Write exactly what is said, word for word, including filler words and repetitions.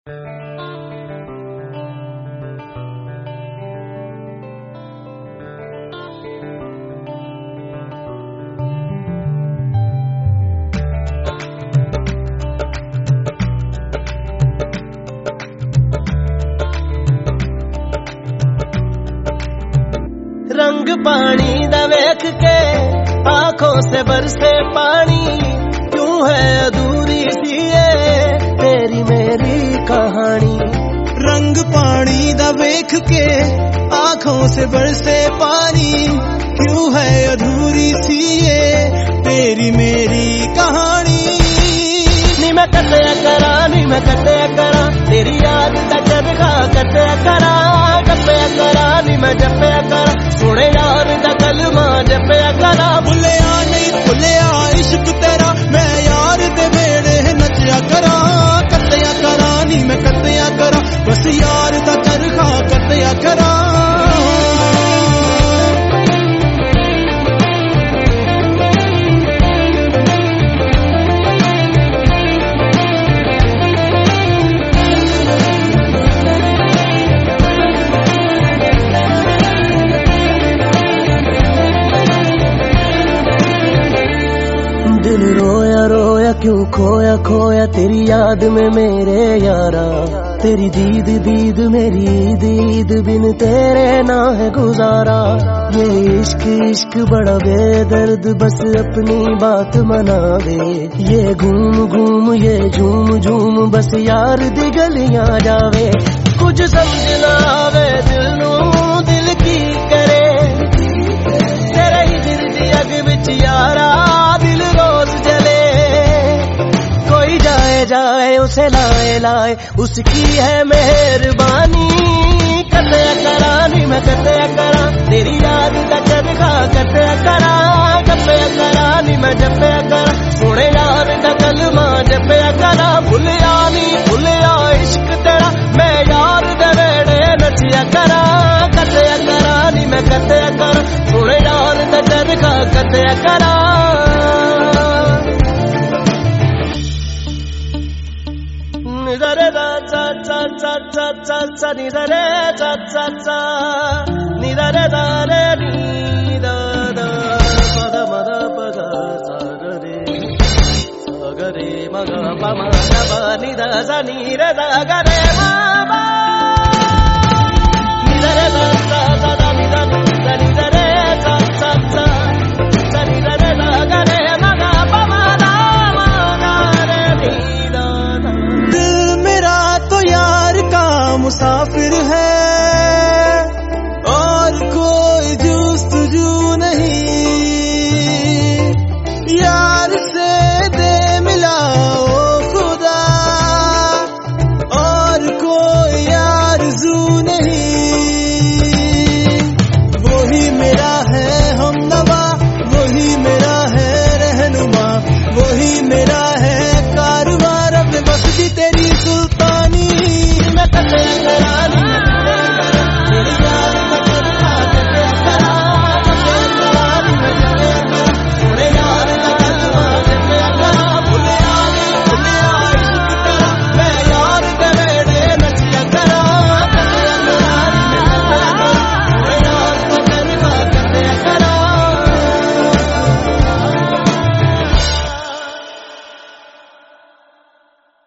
रंग पानी दा वेख के आंखों से बरसे पानी, क्यों है अधूरी सी ये तेरी मेरी कहानी। रंग पानी दा वेख के आंखों से बरसे पानी, क्यों है अधूरी सी ये तेरी मेरी कहानी। नी मैं कतया करा नी मैं कतया करा तेरी याद दा चरखा कतया करा, जपया करा नी मैं जपया करा सोने यार दा कलमा जपया करा। भुलिया नहीं भुलिया इश्क तेरा मैं यार दे वेड़े नचया करा, कतया करा नी मैं कतया करा बस यार दा चरखा कतया करा। दिल रोया रोया क्यों खोया खोया तेरी याद में मेरे यारा, तेरी दीद दीद मेरी ईद ईद बिन तेरे ना है गुजारा। ये इश्क इश्क बड़ा बेदर्द बस अपनी बात मना दे, ये घूम घूम ये झूम झूम बस यार दी गलियां जावे। कुछ समझ ना आवे दिल नू दिल की करे, तेरे ही दिल दी अग विच यारा दिल रोज जले। कोई जाए जाए उसे लाए लाए उसकी है मेहरबानी, कतया करा नी मैं कतया करा तेरी याद का चरखा कतया करा, जपया करा नी मैं जपया करा सोने यार का कलमा जपया करा। भुलिया नी भुलिया इश्क तेरा मैं यार दे वेड़े नचया करा, कतया करा नी मैं कतया करा सोने यार का चरखा कतया करा। निदरे दा चा चा चा चा चा चा निदरे चा चा चा निदरे दा रे नी दा दा पद मद पद सा रे सा ग रे म ग प म ग प नि द सा नि रे दा ग रे म प निदरे दा चा चा दा नि दा दा निदरे चा चा चा चा निदरे दा ग रे म ग प म दा म ग रे नी दा दा। दिल मेरा तो यार का मुसाफिर